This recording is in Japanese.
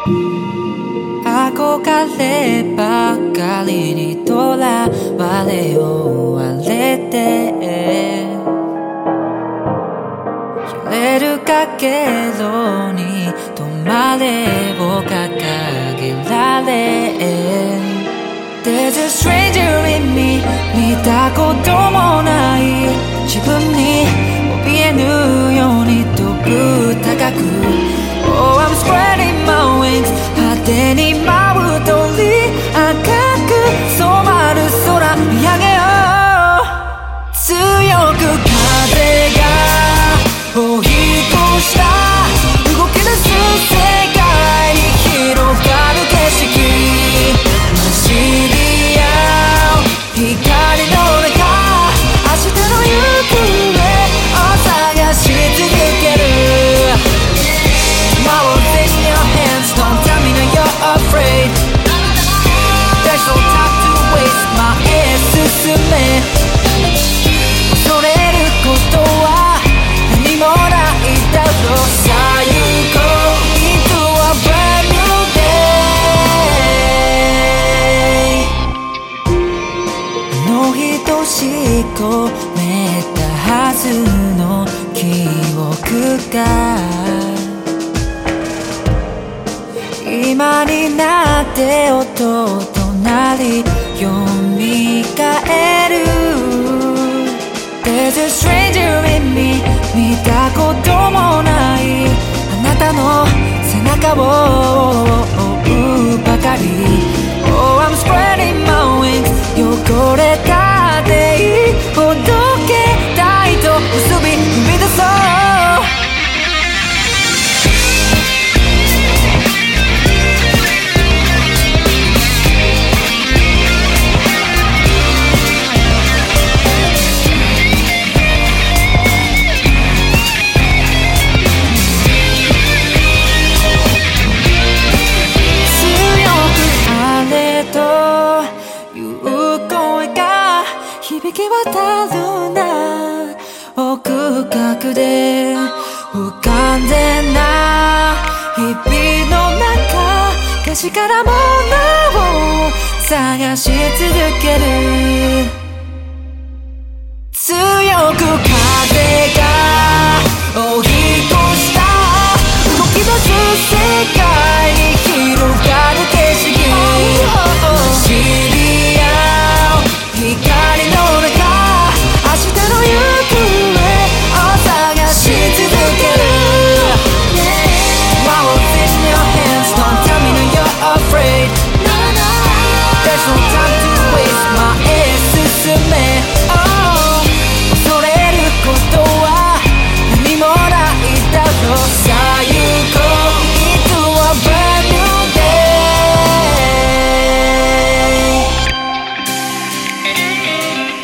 憧ればかりにとらわれ追われて揺れるかけろに止まれを掲げられ There's a stranger in me 見たこともない自分に怯えぬように飛ぶ高く Oh I'm spreading my wings 派手に舞う鳥赤く染まる空見上げよう強く風が追い越した動き出す世界に広がる景色混じり合う光の中明日の行方を探し続ける Tomorrow's in your hands Don't tell me that you're afraid There's no time to waste 前へ進め恐れることは何もないだろうさあ行こう Into a brand new day あの日とし込めたはずの記憶が今になって音となり蘇る There's a stranger in me 見たこともないあなたの背中を追うばかり Oh I'm spreading my wings 汚れた手ほどけたいと結び踏み出そう響き渡るな奥深くで不完全な日々の中確かなものを探し続ける強く風が追い越した動き出す世界に広がる景色混じり合う光の中明日の行方を探し続ける Tomorrow's in your hands Don't tell me that you're afraid There's no time to waste 前へ進め Oh 恐れることは何もないだろうさあ行こう Into a brand new day